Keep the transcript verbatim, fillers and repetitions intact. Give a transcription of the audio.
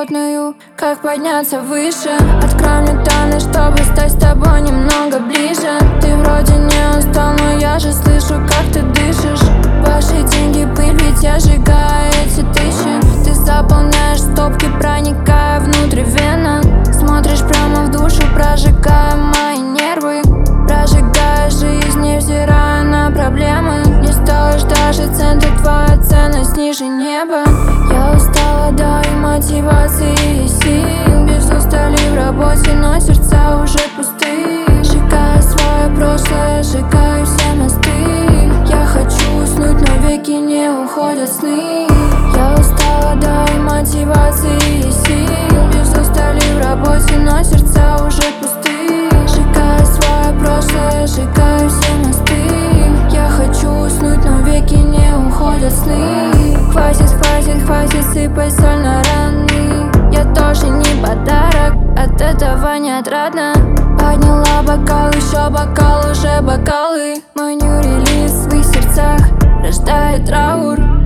подноготную, как подняться выше. Открой мне тайны, чтобы стать с тобой немного ближе. Ты вроде не устал, но я же слышу, как ты дышишь. Ваши деньги пыль, ведь я сжигаю эти тысячи. Ты заполняешь стопки, проникая внутрь вена. Смотришь прямо в душу, прожигая мои нервы. Прожигая жизнь, невзирая на проблемы. Не стоишь даже цента, твоя ценность ниже неба. Я устала, дай мотивации и сил. Без устали в работе, но сердца уже пусты. Сжигаю свое прошлое, сжигаю все мосты. Я хочу уснуть, но веки не уходят сны. Я устала, дай мотивации и сил. Без устали в работе, но сердца уже пусты. Сжигаю свое прошлое, сжигаю все мосты. Я хочу уснуть, но веки не уходят сны. Хватит, хватит, хватит сыпать соль на раны. Я тоже не подарок, от этого не отрадно. Подняла бокал, еще бокал, уже бокалы. Мой new релиз в их сердцах рождает траур.